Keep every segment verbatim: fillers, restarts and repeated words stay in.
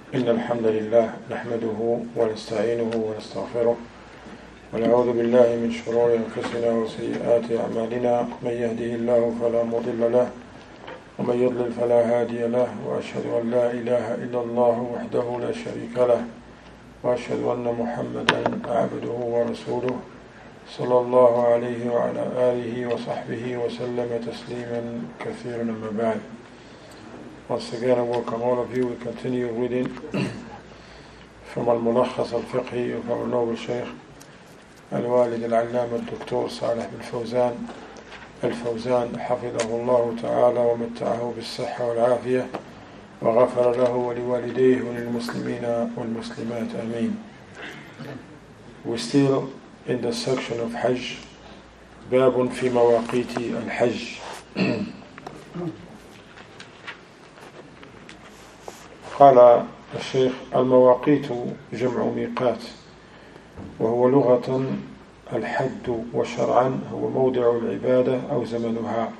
إن الحمد لله نحمده ونستعينه ونستغفره ونعوذ بالله من شرور أنفسنا وسيئات أعمالنا من يهده الله فلا مضل له ومن يضلل فلا هادي له وأشهد أن لا إله إلا الله وحده لا شريك له وأشهد أن محمدا عبده ورسوله صلى الله عليه وعلى آله وصحبه وسلم تسليما كثيرا أما بعد. Once again, I welcome all of you. We continue reading from Al-Mulakhas Al-Fiqhi of our noble Shaykh Al-Walid Al-Allama Al-Doktor Salih bin Fawzan Al-Fawzan حفظه الله تعالى ومتعه بالصحة والعافية وغفر له ولوالديه وللمسلمين والمسلمات آمين. We're still in the section of Hajj, باب في مواقيت الحج. قال الشيخ: المواقيت جمع ميقات، وهو لغة الحد، وشرعا هو موضع العبادة أو زمنها.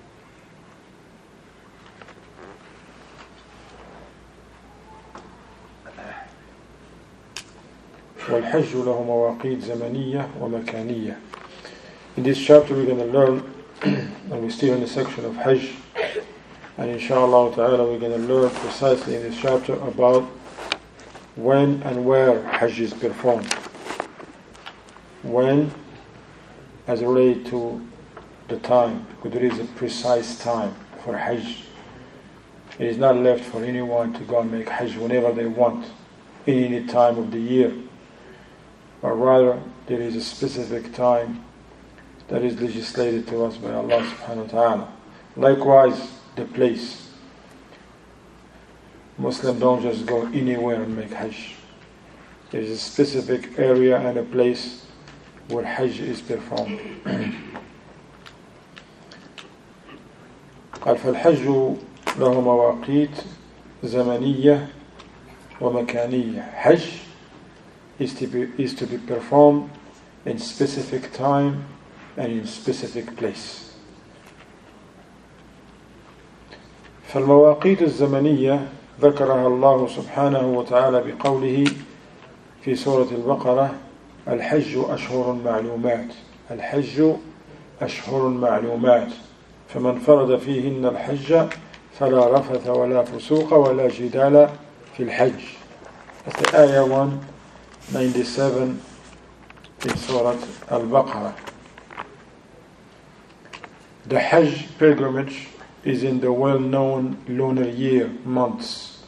والحج له مواقيت زمنية ومكانية. In this chapter we're going to learn, and we're still in the section of Hajj, and inshallah ta'ala we're going to learn precisely in this chapter about when and where Hajj is performed. When, as related to the time, because there is a precise time for Hajj. It is not left for anyone to go and make Hajj whenever they want, in any time of the year. But rather, there is a specific time that is legislated to us by Allah subhanahu wa ta'ala. Likewise, the place. Muslims don't just go anywhere and make Hajj. There is a specific area and a place where Hajj is performed. قال فالحج له مواقيت زمنية ومكانية. Hajj is to be, is to be performed in specific time and in specific place. فالمواقيت الزمنية ذكرها الله سبحانه وتعالى بقوله في سورة البقرة: الحج أشهر معلومات. الحج أشهر معلومات فمن فرض فيهن الحج فلا رفث ولا فسوق ولا جدال في الحج. That's the ayah one ninety-seven in Surah Al-Baqarah. The Hajj pilgrimage is in the well-known lunar year months.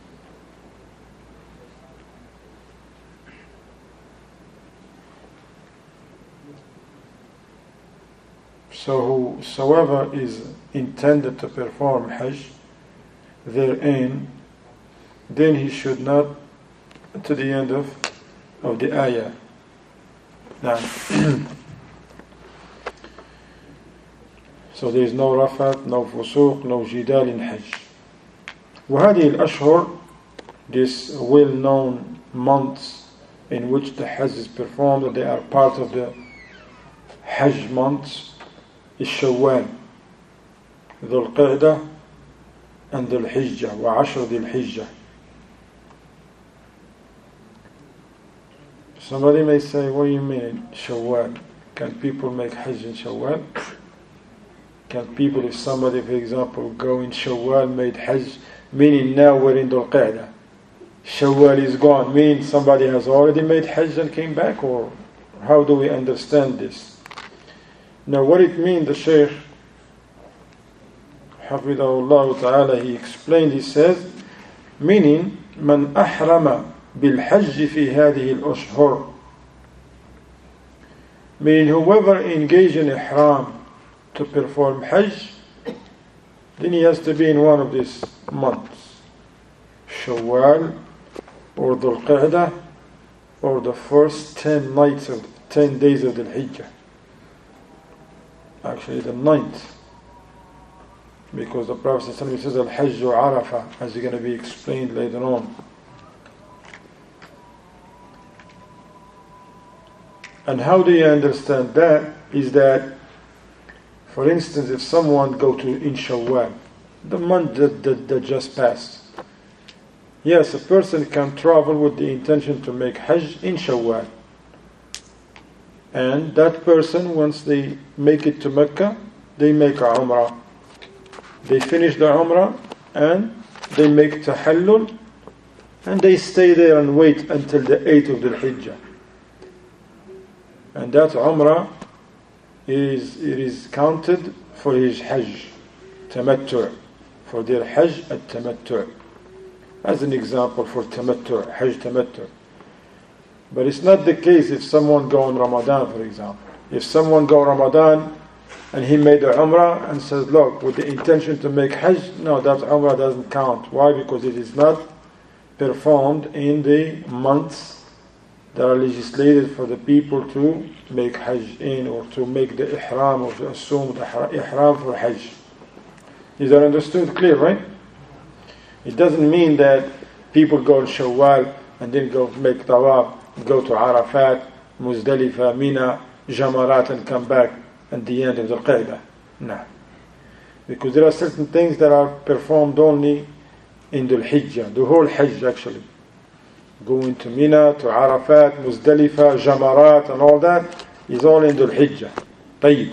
So whosoever is intended to perform Hajj therein, then he should not, to the end of, of the ayah. Now, so there is no rafat, no fusuq, no jidal in Hajj. وهذه الأشهر, these well-known months in which the Hajj is performed, they are part of the Hajj months, is Shawwal, Dhul Qa'dah, and Dhul Hijjah, وعشر Dhul Hijjah. Somebody may say, what do you mean Shawwal? Can people make Hajj in Shawwal? Can people, if somebody, for example, go in Shawwal, made Hajj, meaning now we're in Dhul Qa'dah, Shawwal is gone, meaning somebody has already made Hajj and came back, or how do we understand this? Now what it means, the Shaykh Hafidahullah Ta'ala, he explained, he says, meaning, من أحرم بالحج في هذه الأشهر, meaning whoever engaged in ihram to perform Hajj, then he has to be in one of these months, Shawwal or Dhul Qa'dah, or the first ten nights of ten days of the Hijjah. Actually the ninth, because the Prophet says Al-Hajj Arafah, as is going to be explained later on. And how do you understand that? Is that, for instance, if someone go to in Shawwal, the month that, that, that just passed, Yes, a person can travel with the intention to make Hajj in Shawwal. And that person, once they make it to Mecca, they make a Umrah. They finish the Umrah and they make Tahallul and they stay there and wait until the eighth of the Hijjah. And that Umrah is, it is counted for his Hajj, Tamattu', for their Hajj at Tamattu'. As an example for Tamattu', Hajj Tamattu'. But it's not the case if someone go on Ramadan, for example. If someone go Ramadan and he made the Umrah and says, look, with the intention to make Hajj, no, that Umrah doesn't count. Why? Because it is not performed in the months that are legislated for the people to make Hajj in, or to make the Ihram, or to assume the Ihram for Hajj. Is that understood? Clear, right? It doesn't mean that people go in Shawwal and then go make Tawaf, go to Arafat, Muzdalifah, Mina, Jamarat, and come back at the end of the Qaidah. No. Because there are certain things that are performed only in the Hijjah, the whole Hajj actually. Going to Mina, to Arafat, Muzdalifah, Jamarat, and all that is all in the Hijjah. طيب.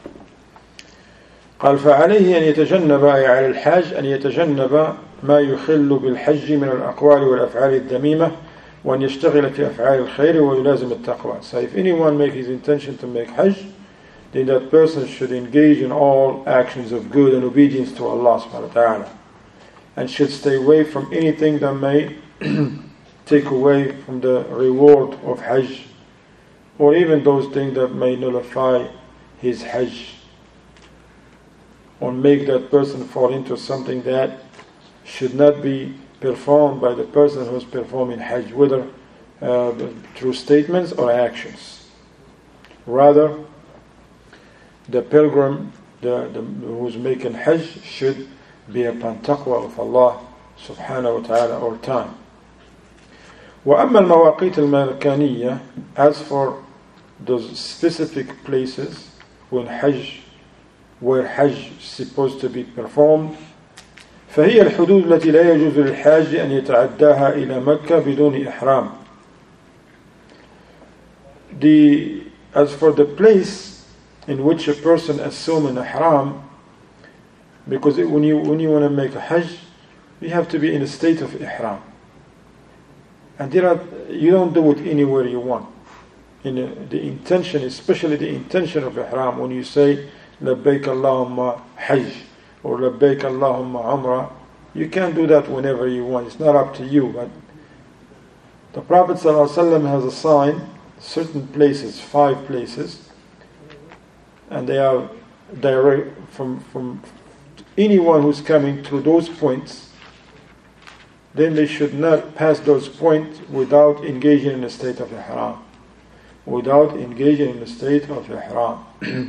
قال فعليه أن يتجنب أي على الحاج أن يتجنب ما يخل بالحج من الأقوال والأفعال الذميمة وأن يشتغل في أفعال الخير ويلازم التقوى. So if anyone makes his intention to make Hajj, then that person should engage in all actions of good and obedience to Allah subhanahu wa ta'ala, and should stay away from anything that may take away from the reward of Hajj, or even those things that may nullify his Hajj, or make that person fall into something that should not be performed by the person who is performing Hajj, whether uh, through statements or actions. Rather, the pilgrim the, the, who is making Hajj should be upon taqwa of Allah subhanahu wa ta'ala all time. وأما المواقيت المكانية, as for those specific places when Hajj, where Hajj is supposed to be performed, فهي الحدود التي لا يجوز للحاج أن يتعداها إلى مكة بدون إحرام. The, as for the place in which a person assumes an ihram, because it, when you when you want to make a Hajj, you have to be in a state of ihram, and there are, you don't do it anywhere you want. In the, the intention, especially the intention of ihram, when you say labbaik Allahumma Hajj or labbaik Allahumma Umrah, you can't do that whenever you want. It's not up to you. But the Prophet ﷺ has assigned certain places, five places, and they are direct from from anyone who's coming to those points. Then they should not pass those points without engaging in a state of ihram. Without engaging in a state of ihram.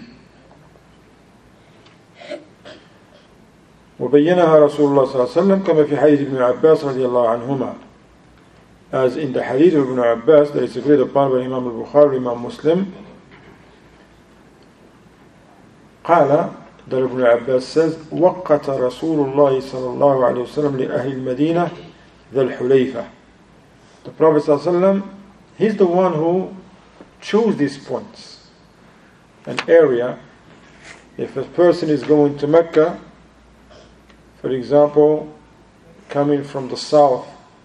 وبينها رسول الله صلى الله عليه وسلم كما في حديث ابن عباس رضي الله عنهما. As in the hadith of Ibn Abbas that is agreed upon by Imam al-Bukhari, Imam Muslim, قال, that Ibn Abbas says, وقت رسول الله صلى الله عليه وسلم لأهل المدينة ذا الحليفة. The Prophet صلى الله عليه وسلم, he's the one who chose these points. An area, if a person is going to Mecca, for example, coming from the south,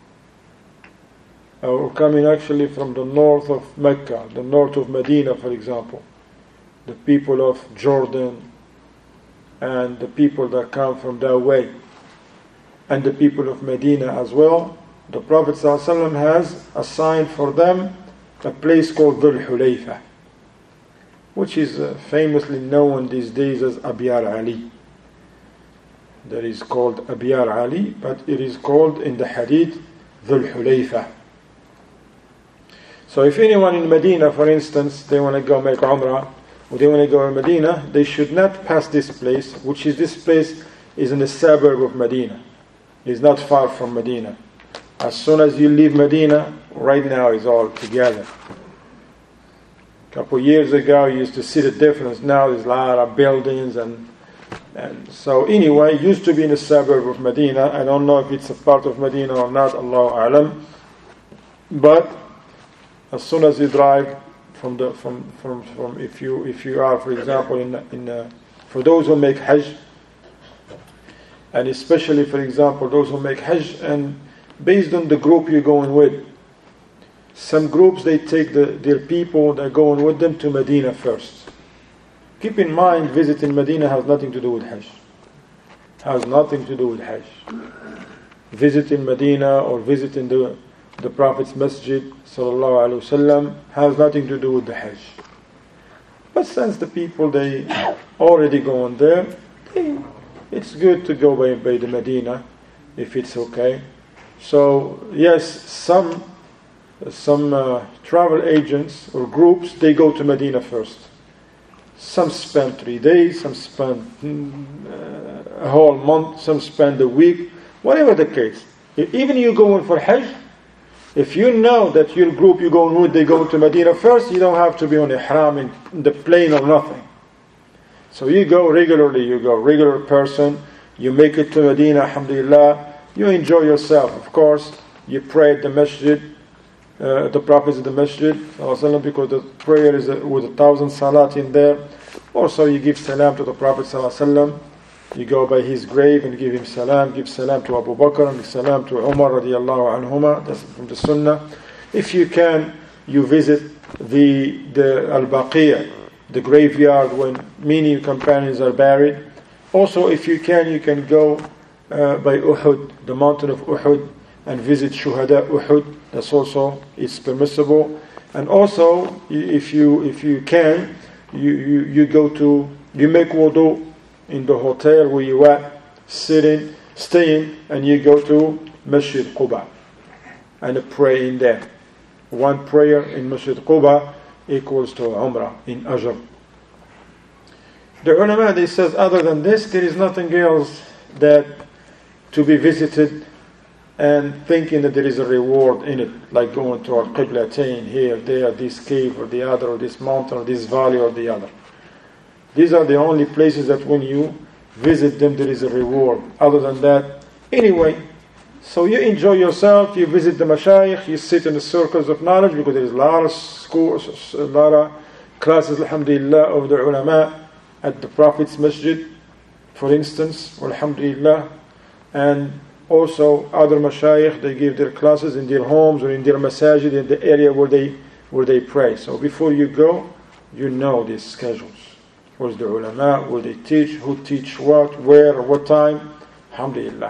or coming actually from the north of Mecca, the north of Medina, for example, the people of Jordan, and the people that come from that way, and the people of Medina as well, the Prophet ﷺ has assigned for them a place called Dhul Hulayfa, which is uh, famously known these days as Abiyar Ali. That is called Abiyar Ali, but it is called in the hadith Dhul Hulayfa. So if anyone in Medina, for instance, they want to go make Umrah, or they want to go to Medina, they should not pass this place, which is this place is in the suburb of Medina. It's not far from Medina. As soon as you leave Medina, right now it's all together. A couple of years ago, you used to see the difference. Now there's a lot of buildings and And so anyway, it used to be in a suburb of Medina. I don't know if it's a part of Medina or not, Allahu A'lam. But as soon as you drive from the from from, from if you if you are, for example, in in uh, for those who make Hajj, and especially, for example, those who make Hajj, and based on the group you're going with, some groups they take the, their people they're going with them to Medina first. Keep in mind, visiting Medina has nothing to do with Hajj. Has nothing to do with Hajj. Visiting Medina or visiting the the Prophet's Masjid sallallahu alaihi wasallam has nothing to do with the Hajj. But since the people they already going there, they, it's good to go by, by the Medina if it's okay. So yes, some some uh, travel agents or groups they go to Medina first. Some spend three days, some spend uh, a whole month, some spend a week, whatever the case. Even you going for Hajj, if you know that your group you're going with, they go to Medina first, you don't have to be on ihram in the plane or nothing. So you go regularly, you go regular person, you make it to Medina, alhamdulillah, you enjoy yourself. Of course, you pray at the masjid, uh, the Prophet at the masjid, because the prayer is with a thousand salat in there. Also you give salam to the Prophet sallallahu. You go by his grave and give him salam, give salam to Abu Bakr and salam to Umar radiallahu anhuma. That's from the Sunnah. If you can, you visit the the Al-Baqiyah, the graveyard when many companions are buried. Also, if you can, you can go uh, by Uhud, the mountain of Uhud, and visit Shuhada Uhud. That's also it's permissible. And also, if you if you can, you you, you go to you make wudu in the hotel where you are sitting, staying, and you go to Masjid Quba and pray in there. One prayer in Masjid Quba equals to Umrah in Ajr. The ulama they says other than this there is nothing else that to be visited and thinking that there is a reward in it, like going to Al-Qiblatain here, there, this cave or the other, or this mountain or this valley or the other. These are the only places that when you visit them, there is a reward. Other than that, anyway, so you enjoy yourself, you visit the mashayikh, you sit in the circles of knowledge, because there is a lot of schools, a lot of classes, alhamdulillah, of the ulama at the Prophet's Masjid, for instance, alhamdulillah, and also other mashayikh, they give their classes in their homes or in their masajid, in the area where they where they pray. So before you go, you know these schedules. Where's the ulama, where they teach, who teach what, where, what time. Alhamdulillah.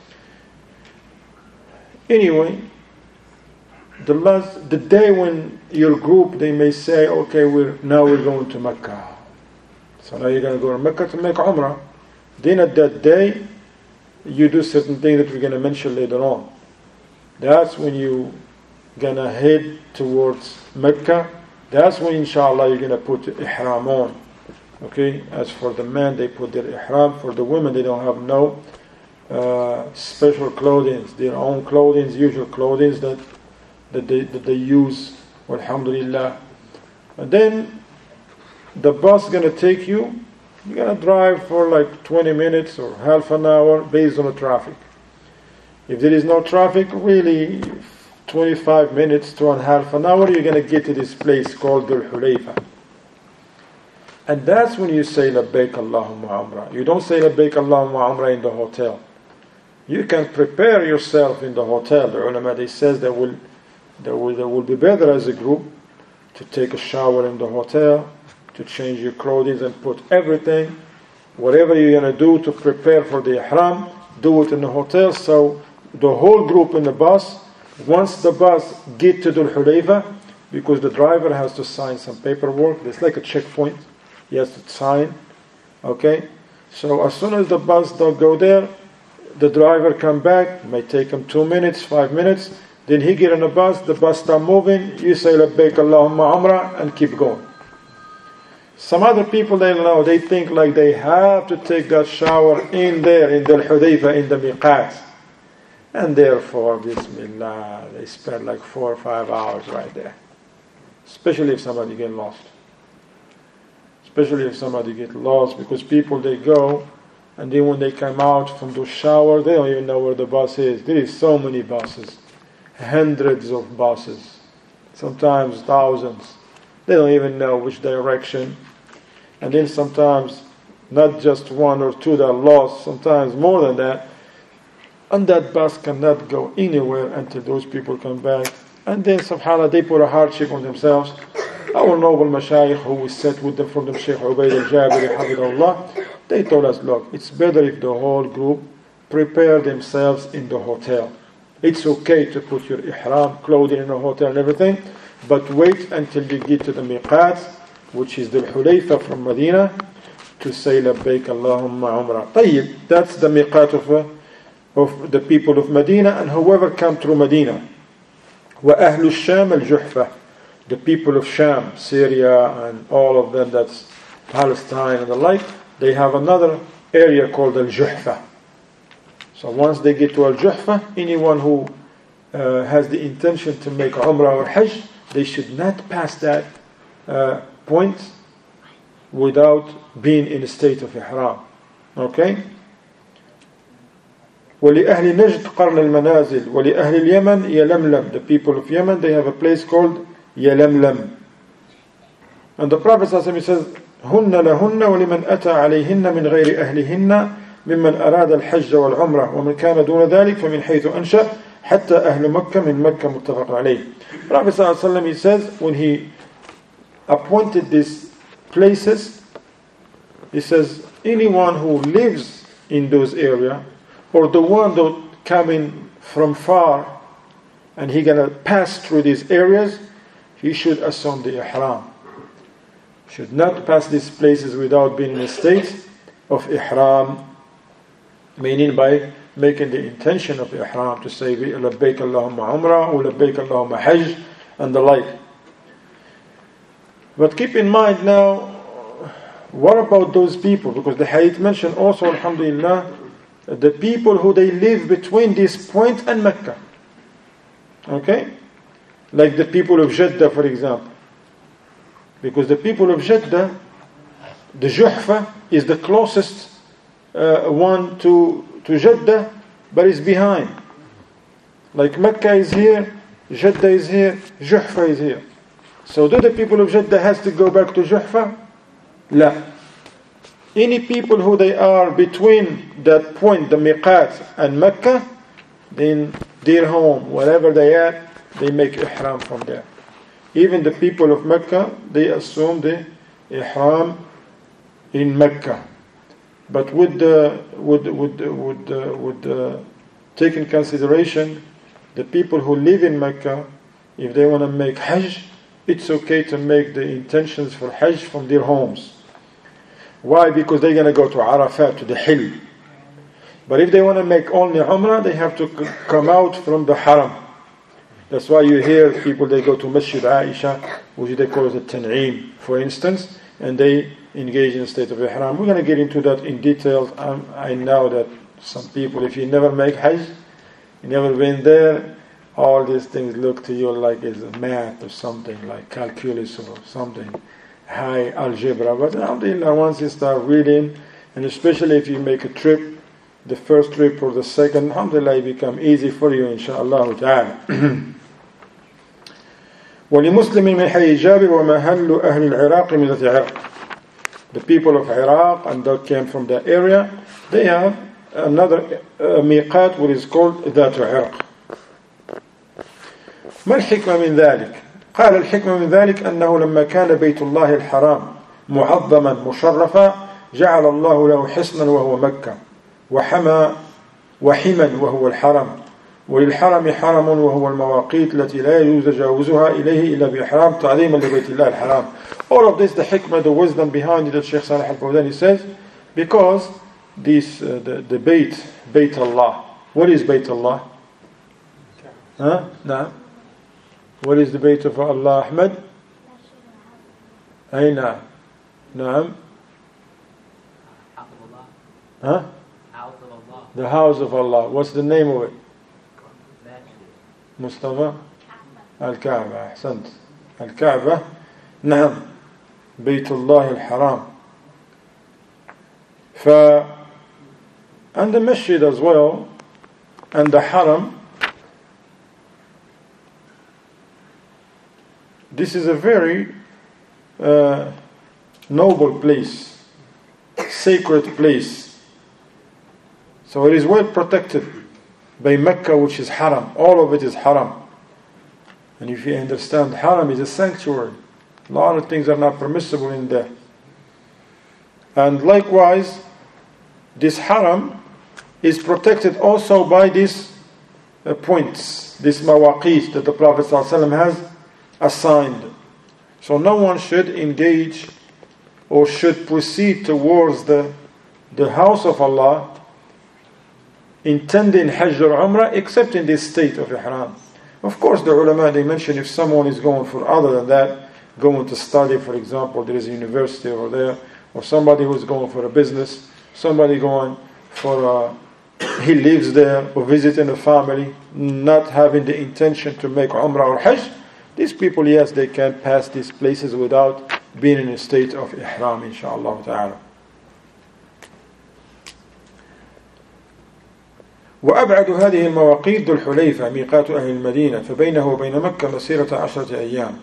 Anyway, the last, the day when your group, they may say, okay, we're now we're going to Mecca. So now you're going to go to Mecca to make Umrah. Then at that day, you do certain things that we're going to mention later on. That's when you're going to head towards Mecca. That's when, inshallah, you're going to put ihram on. Okay, as for the men, they put their ihram. For the women, they don't have no uh, special clothing, their own clothing, usual clothing that that they that they use. Alhamdulillah. And then the bus is gonna take you. You're gonna drive for like twenty minutes or half an hour based on the traffic. If there is no traffic, really twenty-five minutes to a half an hour, you're gonna get to this place called Dhul Hulayfa. And that's when you say Labbaik Allahumma Umrah. You don't say Labbaik Allahumma Umrah in the hotel. You can prepare yourself in the hotel. The ulama, they says that will, that will, that will be better as a group to take a shower in the hotel, to change your clothing and put everything, whatever you're going to do to prepare for the ihram, do it in the hotel. So the whole group in the bus, once the bus get to Dhul Hulayfa, because the driver has to sign some paperwork, it's like a checkpoint. He has to sign, okay? So as soon as the bus don't go there, the driver come back, it may take him two minutes, five minutes, then he get on the bus, the bus start moving, you say Labbaik Allahumma Umrah and keep going. Some other people, they don't know, they think like they have to take that shower in there, in the Hudayfa, in the miqat. And therefore, Bismillah, they spend like four or five hours right there. Especially if somebody get lost. Especially if somebody get lost, because people they go And then when they come out from the shower, they don't even know where the bus is. There is so many buses, hundreds of buses, sometimes thousands. They don't even know which direction. And then sometimes not just one or two that are lost, sometimes more than that. And that bus cannot go anywhere until those people come back. And then subhanAllah, they put a hardship on themselves. Our noble mashayikh who we sat with them from the Shaykh Ubaid al-Jabiri Hafidahullah, they told us, look, it's better if the whole group prepare themselves in the hotel. It's okay to put your ihram, clothing in a hotel and everything, but wait until you get to the miqat, which is the Hulayfa from Medina, to say labbaik Allahumma umrah. Tayyib, that's the miqat of, uh, of the people of Medina and whoever come through Medina. Wa ahlu Sham al-Juhfa, the people of Sham, Syria and all of them, that's Palestine and the like, they have another area called Al-Juhfa. So once they get to Al-Juhfa, anyone who uh, has the intention to make Umrah or Hajj, they should not pass that uh, point without being in a state of Ihram. Okay? وَلِأَهْلِ نَجْدْ قَرْنَ الْمَنَازِلِ وَلِأَهْلِ الْيَمَنِ يَلَمْلَمْ. The people of Yemen, they have a place called Yalamlam. And the Prophet ﷺ says, هن لهن ولمن أتى عليهن من غير أهلهن ممن أراد الحج والعمرة ومن كان دون ذلك فمن حيث أنشأ حتى أهل مكة من مكة متفق عليه. Prophet ﷺ, he says, when he appointed these places, he says, anyone who lives in those areas, or the one that coming from far, and he gonna pass through these areas, he should assume the ihram. Should not pass these places without being in a state of ihram, meaning by making the intention of ihram to say labbaik Allahumma umrah or labbaik Allahumma hajj and the like. But keep in mind now, what about those people? Because the hadith mentioned also, alhamdulillah, the people who they live between this point and Mecca. Okay? Like the people of Jeddah, for example. Because the people of Jeddah, the Juhfa is the closest uh, one to, to Jeddah, but it's behind. Like Mecca is here, Jeddah is here, Juhfa is here. So do the people of Jeddah has to go back to Juhfa? La. Any people who they are between that point, the miqat and Mecca, then their home, wherever they are, they make ihram from there. Even the people of Mecca, they assume the ihram in Mecca. But with the would would would uh, would uh, take in consideration the people who live in Mecca, if they want to make Hajj, it's okay to make the intentions for Hajj from their homes. Why? Because they're going to go to Arafat, to the hill. But if they want to make only Umrah, they have to c- come out from the Haram. That's why you hear people, they go to Masjid Aisha, which they call it a Tan'im, for instance, and they engage in a state of Ihram. We're going to get into that in detail. Um, I know that some people, if you never make Hajj, you never been there, all these things look to you like it's a math or something, like calculus or something, high algebra. But alhamdulillah, once you start reading, and especially if you make a trip, the first trip or the second, alhamdulillah, it become easy for you, inshaAllah ta'ala. وَلِمُسْلِمٍ مِنْ حَيِّ جَابِرٍ وَمَهَلُّ أَهْلِ الْعِرَاقِ مِنْ ذَاتِ عِرَاقٍ. The people of Iraq, and that came from that area, they have another uh, miqat, which is called ذات عِرَاق. ما الحكمة من ذلك؟ قال الحكمة من ذلك أنه لما كان بيت الله الحرام معظما مشرفا جعل الله له حصنا وهو مكة وحمى وحما وهو الحرم وللحرم حرم وهو المواقيت التي لا يجوز تجاوزها إليه إلا بإحرام تعظيما لبيت الله الحرام. All of this, the hikmah, the wisdom behind it, that Shaykh Salih al-Fawzani says, because this uh, the, the Bayt, Bayt Allah. What is Bayt Allah? Huh? No. What is the Bayt of Allah, Ahmed? Aina. Naam. Huh? The house of Allah. What's the name of it? Mustafa? Al-Kaaba. Ahsant. Al-Kaaba. Naam. Bayt Allah al-Haram. ف and the masjid as well, and the haram. This is a very uh, noble place, sacred place. So it is well protected by Mecca, which is haram. All of it is haram. And if you understand, haram is a sanctuary. A lot of things are not permissible in there. And likewise, this haram is protected also by these uh, points, these mawaqit that the Prophet ﷺ has assigned. So no one should engage or should proceed towards the, the house of Allah intending Hajj or Umrah except in this state of ihram. Of course, the ulama, they mention if someone is going for other than that, going to study, for example, there is a university over there, or somebody who is going for a business, somebody going for a, he lives there, or visiting a family, not having the intention to make Umrah or Hajj, these people, yes, they can pass these places without being in a state of ihram, inshaAllah ta'ala. وأبعد هذه المواقيت ذو الحليفة ميقات أهل المدينة فبينه وبين مكة مسيرة عشرة أيام.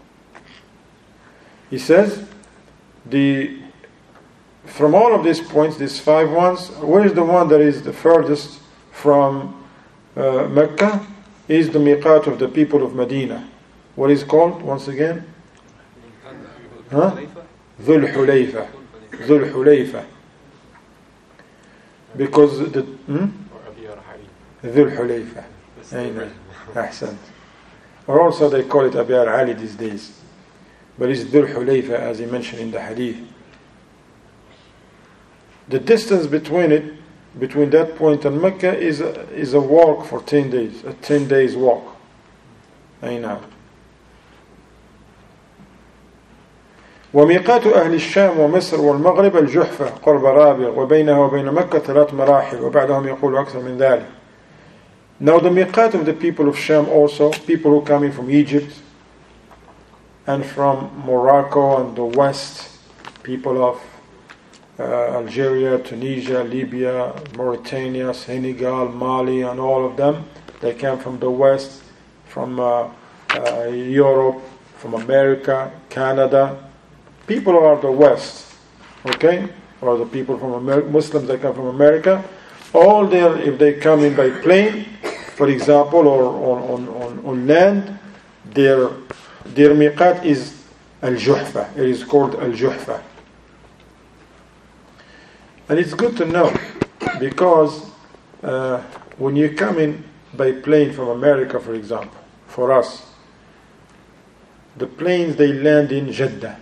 He says, the from all of these points, these five ones, where is the one that is the furthest from uh, Mecca? Is the miqat of the people of Medina. What is called once again? Huh? Dhul Hulayfa. Dhul Hulayfa. Because the hmm? Dhul Hulayfa. Amen. Ahsan. Or also they call it Abiyar Ali these days. But it's Dhul Hulayfa as he mentioned in the hadith. The distance between it, between that point and Mecca is a, is a walk for ten days. A ten days walk. Amen. وميقات أهل الشام ومصر والمغرب الجحفة قرب رابغ وبينها وبين مكة ثلاث مراحل وبعدهم يقول أكثر من ذلك. Now the miqat of the people of Sham also, people who come in from Egypt and from Morocco and the west, people of uh, Algeria, Tunisia, Libya, Mauritania, Senegal, Mali, and all of them, they came from the west, from uh, uh, Europe, from America, Canada. People who are the west, okay, or the people from America, Muslims that come from America, all there, if they come in by plane, for example, or on, on, on land, their their miqat is al-Juhfa. It is called al-Juhfa. And it's good to know, because uh, when you come in by plane from America, for example, for us, the planes, they land in Jeddah.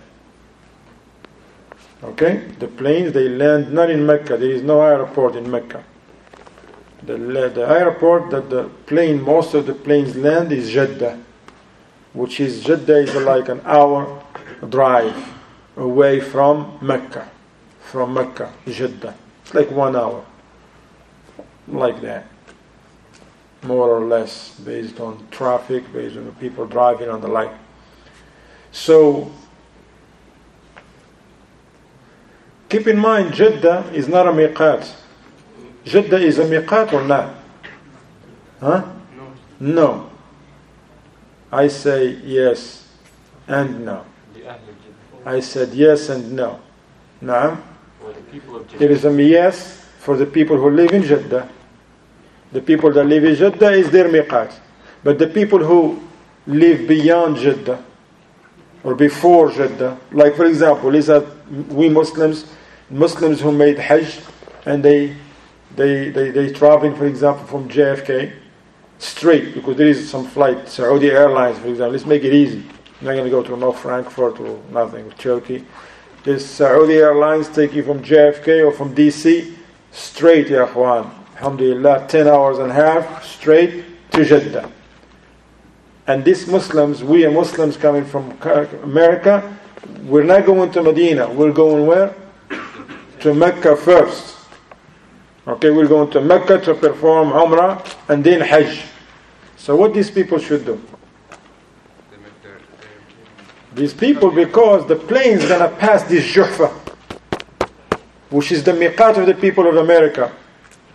Okay? The planes, they land not in Mecca. There is no airport in Mecca. The, the airport that the plane, most of the planes land is Jeddah, which is, Jeddah is like an hour drive away from Mecca. From Mecca, Jeddah. It's like one hour. Like that. More or less, based on traffic, based on the people driving and the like. So, keep in mind, Jeddah is not a miqat. Jeddah is a miqat or not? Huh? No. No. I say yes and no. I said yes and no. Naam? It is a yes for the people who live in Jeddah. The people that live in Jeddah is their miqat. But the people who live beyond Jeddah or before Jeddah, like for example, is that we Muslims, Muslims who made Hajj and they they they they traveling, for example, from J F K straight, because there is some flight, Saudi Airlines, for example. Let's make it easy. I'm not going to go to no Frankfurt or nothing, Turkey. This Saudi Airlines take you from J F K or from D C straight, ya akhwan. Alhamdulillah, ten hours and a half straight to Jeddah. And these Muslims, we are Muslims coming from America, we're not going to Medina. We're going where? To Mecca first. Okay, we're going to Mecca to perform Umrah and then Hajj. So what these people should do? These people, because the plane is going to pass this Juhfa, which is the miqat of the people of America.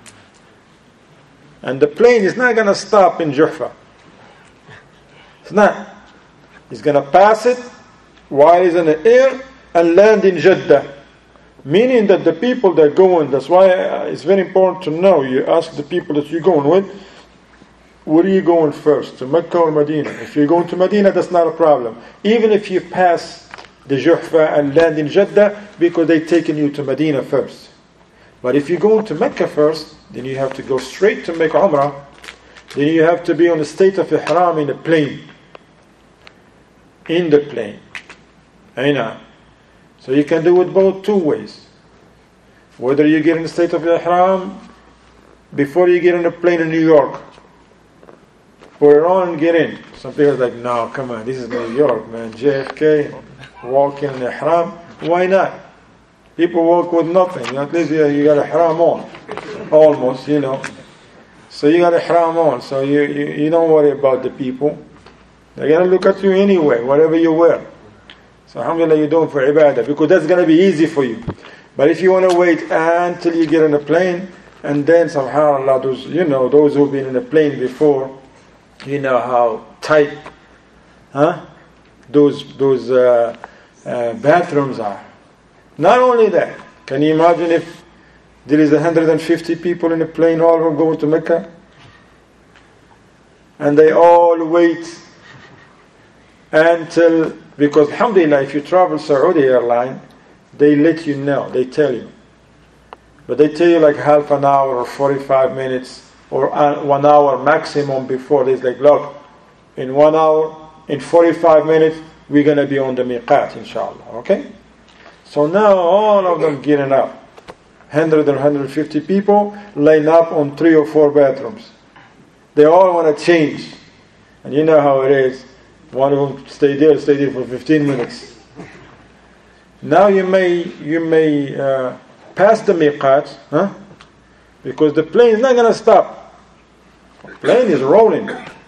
And the plane is not going to stop in Juhfa. It's not. It's going to pass it while it's in the air and land in Jeddah. Meaning that the people that go in, that's why it's very important to know. You ask the people that you're going with, where are you going first, to Mecca or Medina? If you're going to Medina, that's not a problem. Even if you pass the Juhfa and land in Jeddah, because they're taking you to Medina first. But if you're going to Mecca first, then you have to go straight to make Umrah. Then you have to be on the state of Ihram in the plane. In the plane. Aina. So you can do it both two ways. Whether you get in the state of Ihram before you get on the plane in New York. Put it on and get in. Some people are like, no, come on, this is New York, man. J F K, walking in Ihram. Why not? People walk with nothing. At least you, you got Ihram on. Almost, you know. So you got Ihram on. So you, you, you don't worry about the people. They're going to look at you anyway, whatever you wear. So alhamdulillah, you're doing for ibadah, because that's going to be easy for you. But if you want to wait until you get on the plane, and then subhanallah, those, you know, those who've been in the plane before, you know how tight, huh? Those those uh, uh, bathrooms are. Not only that, can you imagine if there is one hundred fifty people in a plane, all of them going to Mecca, and they all wait until, because alhamdulillah, if you travel Saudi airline, they let you know, they tell you, but they tell you like half an hour or forty-five minutes. Or one hour maximum before. It's like, look, in one hour, in forty-five minutes, we're going to be on the miqat, inshallah. Okay? So now all of them getting up. one hundred or one hundred fifty people line up on three or four bathrooms. They all want to change. And you know how it is. One of them stay there, stay there for fifteen minutes. Now you may, you may uh, pass the miqat, huh? Because the plane is not going to stop. The plane is rolling.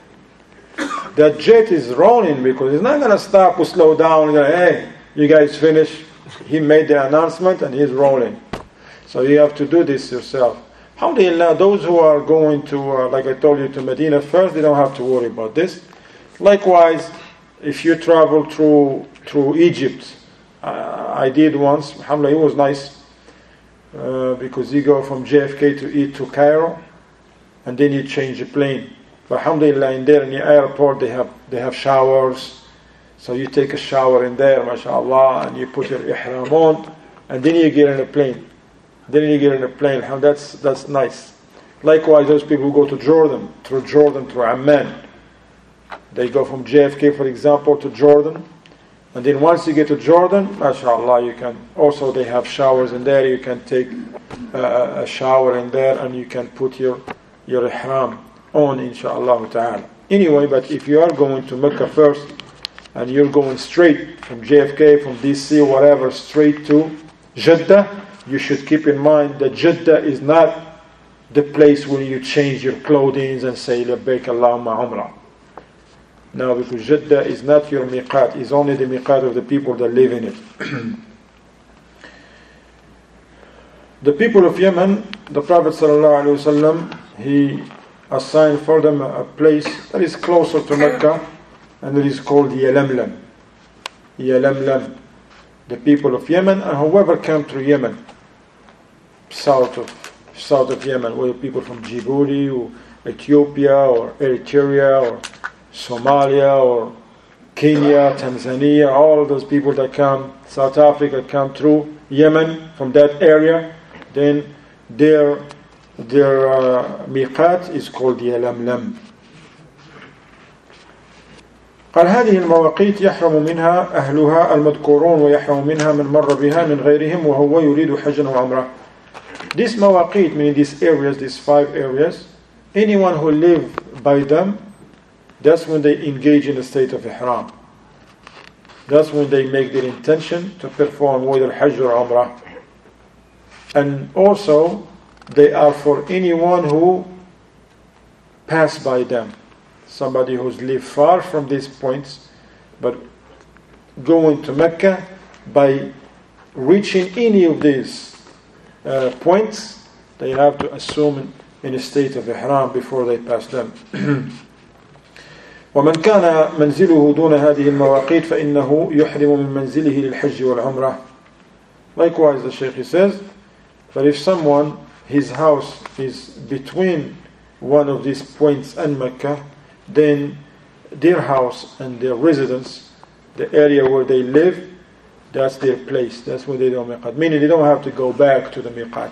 The jet is rolling, because it's not going to stop or slow down and go, hey, you guys finish. He made the announcement and he's rolling. So you have to do this yourself. Alhamdulillah, those who are going to, uh, like I told you, to Medina first, they don't have to worry about this. Likewise, if you travel through through Egypt, uh, I did once. Alhamdulillah, it was nice. Uh, because you go from J F K to E to Cairo, and then you change the plane. But alhamdulillah, in there in the airport they have they have showers, so you take a shower in there, mashallah, and you put your ihram on, and then you get in a plane. Then you get in a plane. That's that's nice. Likewise, those people who go to Jordan, through Jordan, through Amman, they go from J F K, for example, to Jordan. And then once you get to Jordan, mashallah, you can, also they have showers in there, you can take uh, a shower in there, and you can put your, your ihram on, inshallah ta'ala. Anyway, but if you are going to Mecca first, and you're going straight from J F K, from D C, whatever, straight to Jeddah, you should keep in mind that Jeddah is not the place where you change your clothing and say, Labbaik Allahumma Umrah. No, because Jeddah is not your miqat, it's only the miqat of the people that live in it. The people of Yemen, the Prophet ﷺ, he assigned for them a place that is closer to Mecca, and it is called Yalamlam. Yalamlam. The people of Yemen, and whoever came through Yemen, south of south of Yemen, whether people from Djibouti or Ethiopia or Eritrea or Somalia or Kenya, Tanzania, all of those people that come, South Africa, come through Yemen from that area, then their their uh, miqat is called Yalamlam. قال هذه المواقيت يحرم منها أهلها المذكورون ويحرم منها من مر بها من غيرهم وهو يريد حجا وعمرة. This mawaqit, meaning these areas, these five areas, anyone who live by them, that's when they engage in the state of ihram. That's when they make their intention to perform whether hajj or umrah. And also, they are for anyone who pass by them. Somebody who's lived far from these points, but going to Mecca, by reaching any of these uh, points, they have to assume in a state of ihram before they pass them. ومن كان منزله دون هذه المواقيت فإنه يحرم من منزله للحج والعمرة. Likewise, the Shaykh says, but if someone, his house is between one of these points and Mecca, then their house and their residence, the area where they live, that's their place. That's where they do miqat. Meaning they don't have to go back to the miqat.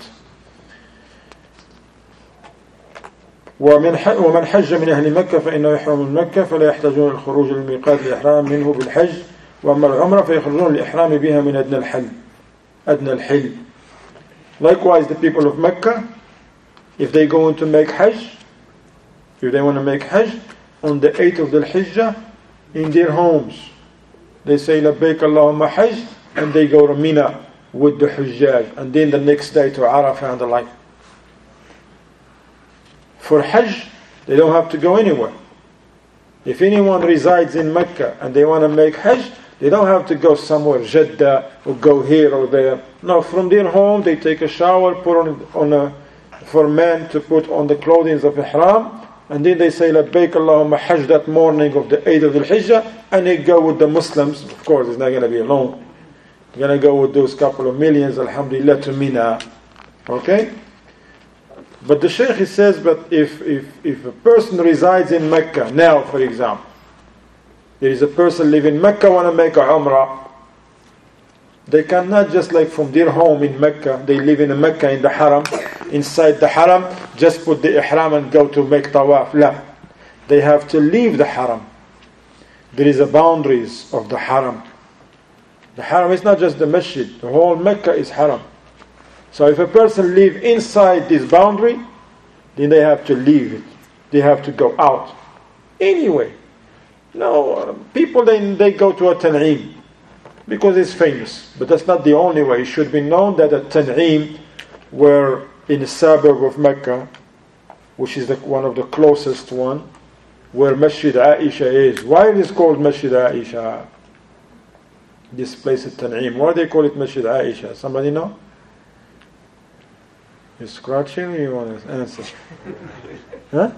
ومن ومن حج من أهل مكة فإنه يحرم من مكة فلا يحتاجون الخروج للميقات للإحرام منه بالحج وأما العمرة فيخرجون للإحرام بها من أدنى الحل أدنى الحل. Likewise, the people of Mecca, if they go into make Hajj, if they want to make Hajj on the eighth of the Hijjah in their homes, they say Labbaik Allahumma Hajj, and they go to Mina with the Hujjaj, and then the next day to Arafah and the like. For Hajj, they don't have to go anywhere. If anyone resides in Mecca and they want to make Hajj, they don't have to go somewhere, Jeddah, or go here or there. No, from their home, they take a shower, put on, on a, for men to put on the clothing of Ihram, and then they say, Labbaik Allahumma Hajj that morning of the eighth of the Hijjah, and they go with the Muslims. Of course, it's not going to be alone. They're going to go with those couple of millions, alhamdulillah, to Mina. Okay? But the Shaykh says, but if, if, if a person resides in Mecca, now for example, there is a person living in Mecca, want to make a Umrah, they cannot just like from their home in Mecca, they live in Mecca in the Haram, inside the Haram, just put the Ihram and go to make Tawaf. La. They have to leave the Haram. There is a boundaries of the Haram. The Haram is not just the Masjid, the whole Mecca is Haram. So if a person live inside this boundary, then they have to leave it. They have to go out. Anyway, no, uh, people they, they go to a Tan'im because it's famous. But that's not the only way. It should be known that at Tan'im, where in the suburb of Mecca, which is the, one of the closest one, where Masjid Aisha is. Why it is called Masjid Aisha? This place at Tan'im. Why do they call it Masjid Aisha? Somebody know? You're scratching or you want to answer? Huh?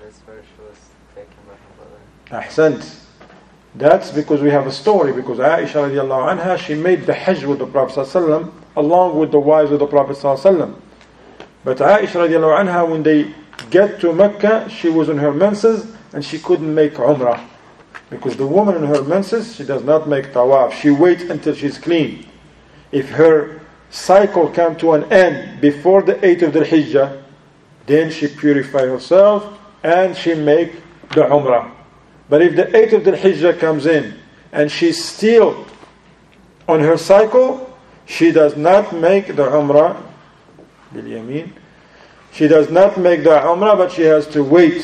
Ahsant. That's because we have a story. Because Aisha radiallahu anha, she made the Hajj with the Prophet sallallahu along with the wives of the Prophet sallallahu. But Aisha radiallahu anha, when they get to Mecca, she was in her menses and she couldn't make Umrah. Because the woman in her menses, she does not make Tawaf. She waits until she's clean. If her cycle comes to an end before the eighth of the Hijjah, then she purify herself and she make the Umrah. But if the eighth of the Hijjah comes in and she's still on her cycle, she does not make the Umrah. Bil Yamin. She does not make the Umrah, but she has to wait.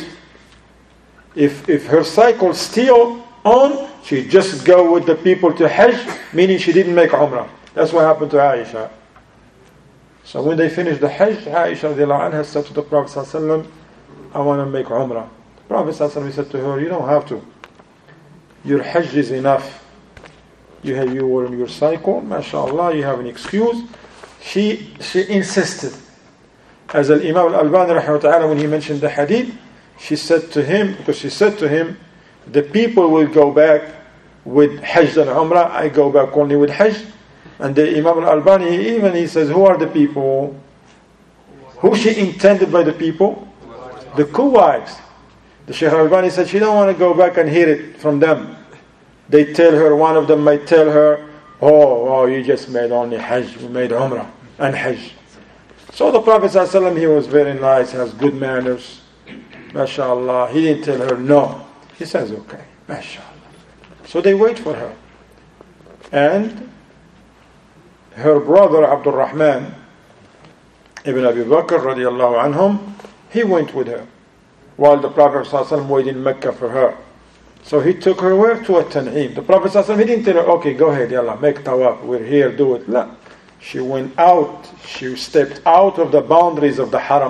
If if her cycle is still on, she just go with the people to Hajj, meaning she didn't make Umrah. That's what happened to Aisha. So when they finished the Hajj, Aisha radiallahu anha said to the Prophet sallallahu alaihi wasallam, I want to make Umrah. The Prophet sallallahu alaihi wasallam said to her, you don't have to. Your Hajj is enough. You have you were in your cycle, mashallah, you have an excuse. She she insisted. As Al Imam Al Albani rahimahullah ta'ala, when he mentioned the hadith, she said to him, because she said to him, the people will go back with Hajj and Umrah, I go back only with Hajj. And the Imam Al-Albani, even he says, who are the people? Who she intended by the people? The co-wives. The Shaykh Al-Albani said she don't want to go back and hear it from them. They tell her, one of them might tell her, oh, oh you just made only Hajj, we made Umrah and Hajj. So the Prophet ﷺ, he was very nice, has good manners. MashaAllah. He didn't tell her no. He says, okay, MashaAllah. So they wait for her. And her brother Abdul Rahman ibn Abi Bakr radiallahu anhum, he went with her while the Prophet ﷺ waited in Mecca for her. So he took her where? To a Tan'im. The Prophet ﷺ, he didn't tell her, okay, go ahead, yallah, make tawaf, we're here, do it. No. She went out, she stepped out of the boundaries of the Haram,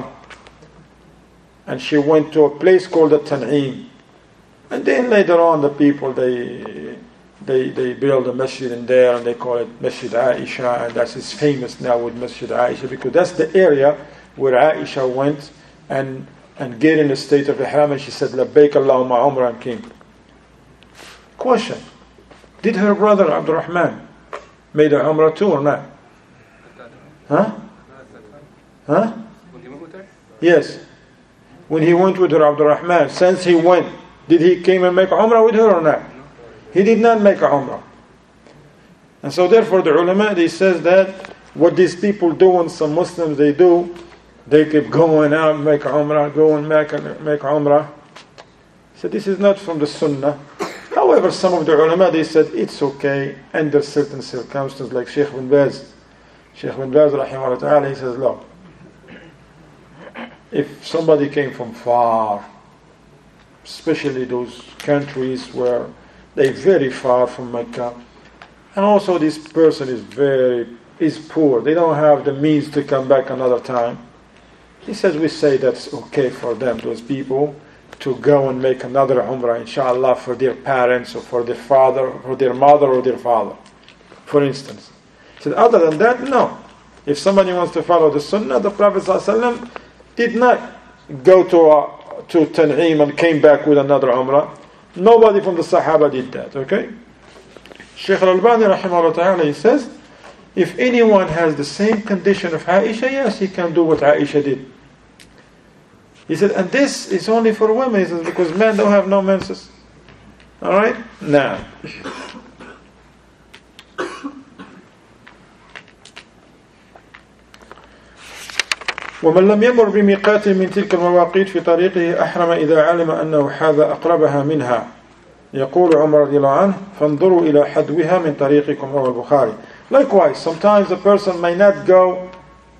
and she went to a place called the Tan'im. And then later on the people, they They they build a masjid in there and they call it Masjid Aisha, and that is famous now with Masjid Aisha because that's the area where Aisha went and and get in the state of ihram, and she said labbaik Allahumma umrah and came. Question: did her brother Abdurrahman made a umrah too or not? Huh? Huh? Yes. When he went with her, Abdurrahman, since he went, did he came and make umrah with her or not? He did not make a umrah. And so therefore the ulama, they says that what these people do, and some Muslims they do, they keep going out, make umrah, go and make, make umrah. So this is not from the sunnah. However, some of the ulama, they said it's okay under certain circumstances, like Sheikh bin Baz. Sheikh bin Baz, rahimahullah ta'ala, he says, look, if somebody came from far, especially those countries where they're very far from Mecca, and also this person is very, is poor, they don't have the means to come back another time, he says we say that's okay for them, those people, to go and make another umrah, inshallah, for their parents, or for their father, or for their mother, or their father, for instance. He said, other than that, no. If somebody wants to follow the sunnah, the Prophet ﷺ did not go to uh, to Tan'im and came back with another umrah. Nobody from the Sahaba did that, okay? Shaykh al-Albani, rahimahullah ta'ala, he says, if anyone has the same condition of Aisha, yes, he can do what Aisha did. He said, and this is only for women, he says, because men don't have no menses. Alright? Now. ومن لم يمر بميقات من تلك المواقيت في طريقه أحرم إذا علم أنه حاذ أقربها منها يقول عمر رضي الله عنه فانظروا إلى حدوها من طريقكم رواه البخاري. Likewise, sometimes a person may not go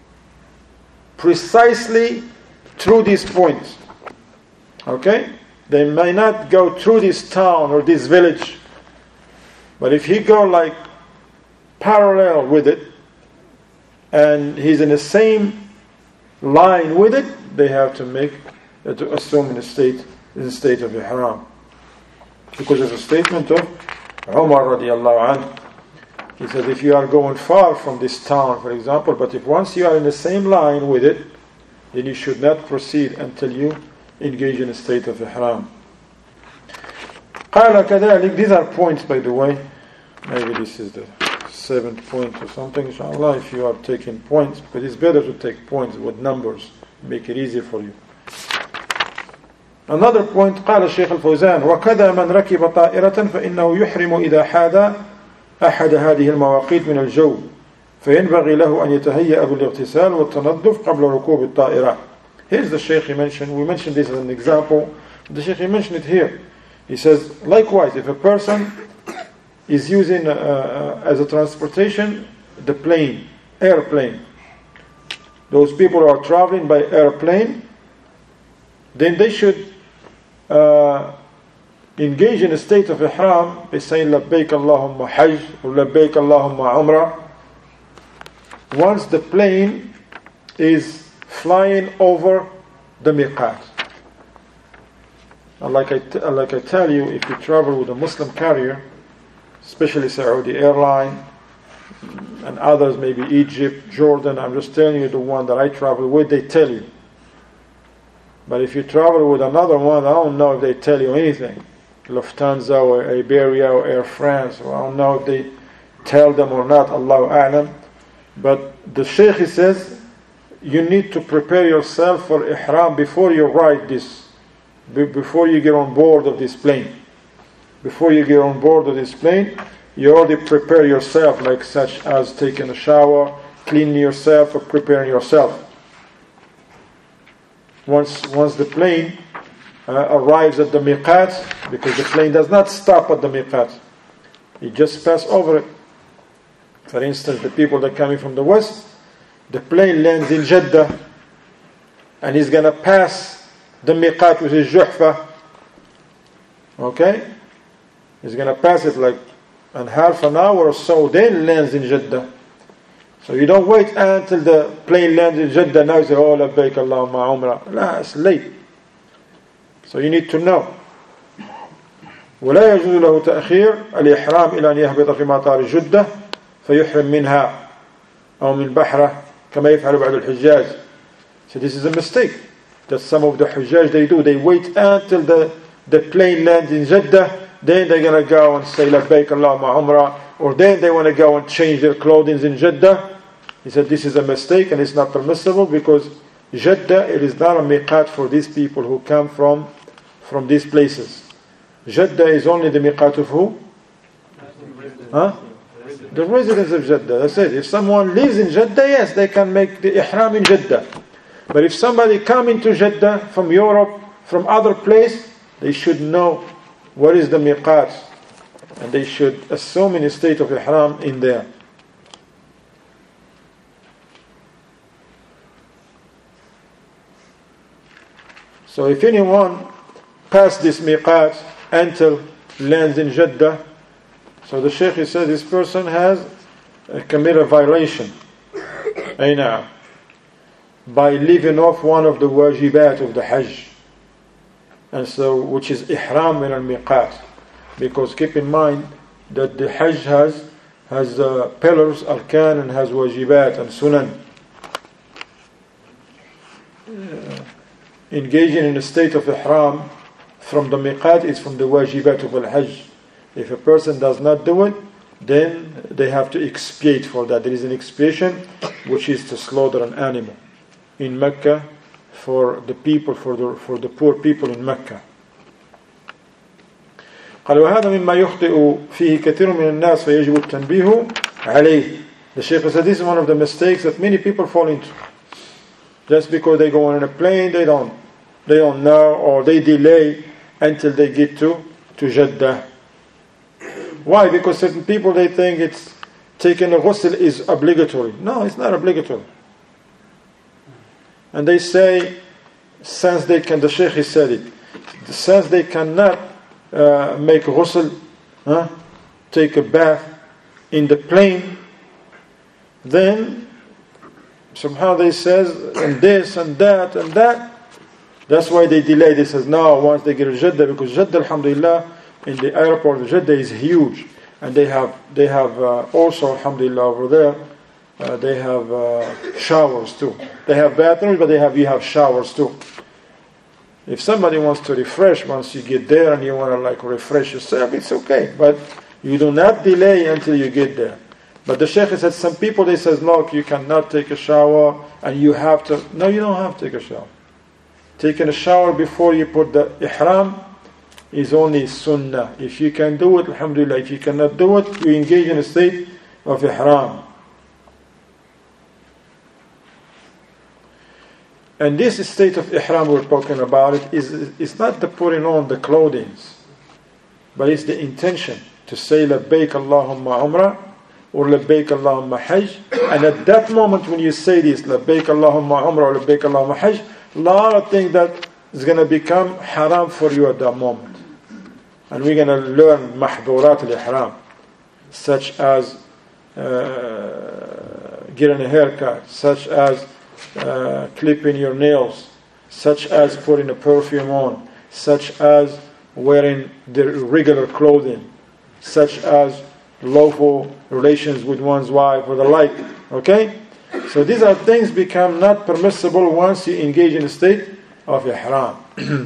precisely through these points. Okay? They may not go through this town or this village. But if he go like parallel with it, and he's in the same line with it, they have to make, uh, to assume in a state, in a state of ihram. Because there's a statement of Umar radiallahu anhu. He says, if you are going far from this town, for example, but if once you are in the same line with it, then you should not proceed until you engage in a state of ihram. قال كذلك, these are points, by the way. Maybe this is the seventh point or something, inshallah, if you are taking points, because it's better to take points with numbers, make it easier for you. Another point, قال الشيخ الفوزان وكذا من ركب طائرة فإنه يحرم إذا حاذ أحد هذه المواقيت من الجو فينبغي له أن يتهيأ بالاغتسال والتنظف قبل ركوب الطائرة. Here's the Shaykh he mentioned, we mentioned this as an example, the Shaykh he mentioned it here. He says, likewise, if a person is using uh, uh, as a transportation the plane, airplane, those people who are traveling by airplane, then they should uh, engage in a state of ihram by saying labbaik Allahumma hajj or labbaik Allahumma umrah once the plane is flying over the miqat. And like I, t- like I tell you, if you travel with a Muslim carrier, especially Saudi Airline and others, maybe Egypt, Jordan, I'm just telling you the one that I travel with, they tell you. But if you travel with another one, I don't know if they tell you anything. Lufthansa or Iberia or Air France, or I don't know if they tell them or not, Allahu A'lam. But the Shaykh, he says, you need to prepare yourself for ihram before you ride this, before you get on board of this plane. Before you get on board of this plane, you already prepare yourself, like such as taking a shower, cleaning yourself, or preparing yourself. Once once the plane uh, arrives at the miqat, because the plane does not stop at the miqat, it just passes over it. For instance, the people that are coming from the west, the plane lands in Jeddah, and he's going to pass the miqat, which is Juhfa. Okay? He's going to pass it like in half an hour or so, then lands in Jeddah. So you don't wait until the plane lands in Jeddah, now you say, oh, labbaik Allahumma umrah. No, it's late. So you need to know. ولا يجوز له تأخير الإحرام إلى أن يهبط في مطار جدة فيحرم منها أو من بحرة كما يفعل بعض الحجاج. So this is a mistake. that some of the Hujjaj they do. They wait until the, the plane lands in Jeddah, then they're going to go and say Labbaik Allahumma Umrah, or then they want to go and change their clothing in Jeddah. He said this is a mistake and it's not permissible, because Jeddah, it is not a miqat for these people who come from, from these places. Jeddah is only the miqat of who? Huh? The residents of Jeddah. That's it. If someone lives in Jeddah, yes, they can make the ihram in Jeddah. But if somebody come into Jeddah from Europe, from other place, they should know what is the miqat, and they should assume in a state of ihram in there. So if anyone passed this miqat until lands in Jeddah, so the Shaykh says this person has uh, committed a violation Aina, by leaving off one of the wajibat of the Hajj, and so which is ihram min al-miqat, because keep in mind that the Hajj has has uh, pillars, arkan, and has wajibat and sunan. Uh, engaging in a state of ihram from the miqat is from the wajibat of al-Hajj. If a person does not do it, then they have to expiate for that. There is an expiation, which is to slaughter an animal in Mecca for the people, for the for the poor people in Mecca. قال وهذا مما يخطئ فيه كثير من الناس فيجب التنبيه عليه. The Shaykh said this is one of the mistakes that many people fall into. Just because they go on a plane, they don't they don't know, or they delay until they get to to Jeddah. Why? Because certain people, they think it's taking a ghusl is obligatory. No, it's not obligatory. And they say, since they can, the Shaykh said it, since they cannot uh, make ghusl, huh, take a bath in the plane, then somehow they says, and this and that and that, that's why they delay. They says, no, once they get to Jeddah, because Jeddah, alhamdulillah, in the airport of Jeddah is huge, and they have they have uh, also, alhamdulillah, over there uh, they have uh, showers too. They have bathrooms, but they have you have showers too. If somebody wants to refresh once you get there and you want to like refresh yourself, it's okay, but you do not delay until you get there. But the Shaykh said some people, they says, look, you cannot take a shower and you have to. No, you don't have to take a shower. Taking a shower before you put the ihram is only sunnah. If you can do it, alhamdulillah. If you cannot do it, you engage in a state of ihram. And this state of ihram we're talking about, it is it's not the putting on the clothing, but it's the intention to say labbaik Allahumma umrah or labbaik Allahumma hajj. And at that moment when you say this, labbaik Allahumma umrah or labbaik Allahumma hajj, a lot of things that is going to become haram for you at that moment. And we're going to learn mahdurat al-ihram, such as uh, getting a haircut, such as uh, clipping your nails, such as putting a perfume on, such as wearing the regular clothing, such as lawful relations with one's wife or the like. Okay? So these are things become not permissible once you engage in a state of ihram.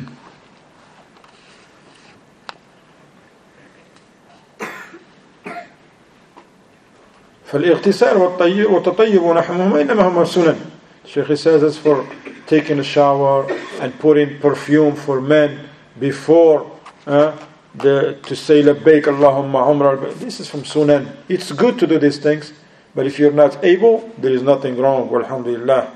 فالاغتسال والتطيب ونحوهما إنما هما سنن. Shaykh says as for taking a shower and putting perfume for men before uh, the, to say labbaik Allahumma umrah, this is from sunan. It's good to do these things, but if you're not able, there is nothing wrong. Alhamdulillah.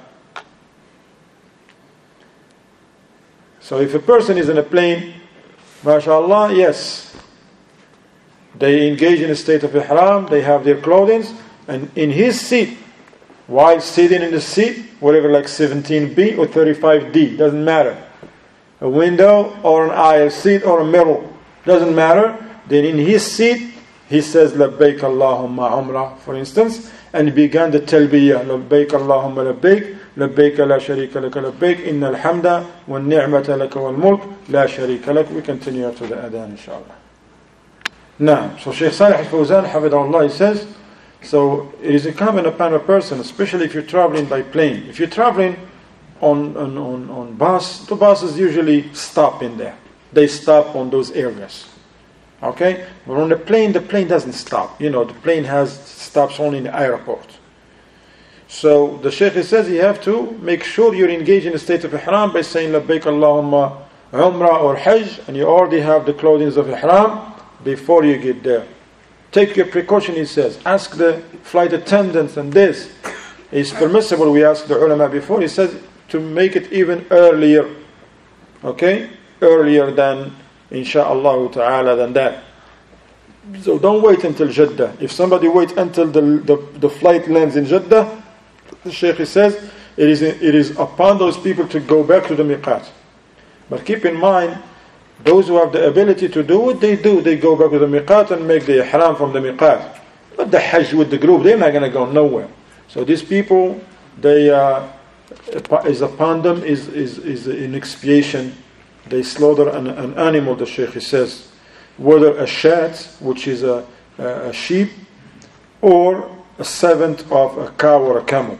So if a person is in a plane, mashallah, yes, they engage in a state of ihram, they have their clothing, and in his seat, while sitting in the seat, whatever, like seventeen B or thirty-five D, doesn't matter. A window or an aisle seat or a middle, doesn't matter. Then in his seat, he says, labbaik Allahumma umrah, for instance, and he began the talbiyah, labbaik Allahumma labbaik, labbaik la sharika laka labbaik, inna alhamda wa ni'mata laka wal mulk, la sharika lak. We continue after the adhan, inshallah. Now, so Shaykh Salih al-Fawzan, hafidahullah, he says, so it is incumbent upon a person, especially if you're traveling by plane. If you're traveling on, on, on, on bus, the buses usually stop in there. They stop on those areas. Okay? But on the plane, the plane doesn't stop. You know, the plane has stops only in the airport. So the Shaykh says you have to make sure you're engaged in the state of Ihram by saying Labbaik Allahumma Umrah or Hajj, and you already have the clothing of Ihram before you get there. Take your precaution, he says. Ask the flight attendants, and this is permissible. We asked the ulama before. He says to make it even earlier. Okay? Earlier than, insha'Allah ta'ala, than that. So don't wait until Jeddah. If somebody waits until the, the, the flight lands in Jeddah, the Shaykh says it is, it is upon those people to go back to the miqat. But keep in mind, those who have the ability to do it, they do. They go back to the miqat and make the ihram from the miqat. But the hajj with the group, they're not going to go nowhere. So these people, they uh, is upon them is, is, is an expiation. They slaughter an, an animal, the Shaykh says, whether a shat, which is a, a, a sheep, or a seventh of a cow or a camel.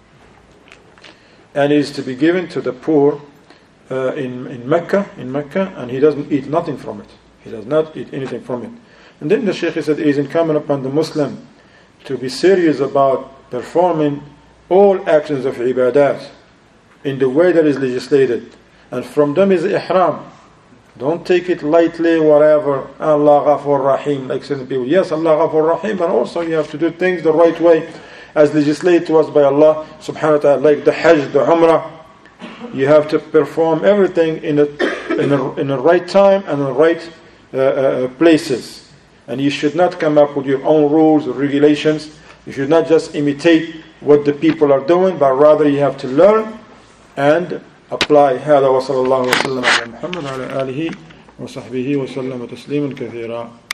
And it is to be given to the poor uh, in, in Mecca, in Mecca, and he doesn't eat nothing from it. He does not eat anything from it. And then the Shaykh said it is incumbent upon the Muslim to be serious about performing all actions of ibadat in the way that is legislated. And from them is ihram. Don't take it lightly, whatever. Allah Ghafur Rahim, like certain people. Yes, Allah Ghafur Rahim, but also you have to do things the right way, as legislated to us by Allah subhanahu wa ta'ala, like the Hajj, the Umrah. You have to perform everything in a, in a, in the right time and in the right uh, uh, places. And you should not come up with your own rules or regulations. You should not just imitate what the people are doing, but rather you have to learn and apply. هذا وصلى الله وسلم على محمد وعلى آله وصحبه وسلم تسليما كثيرا.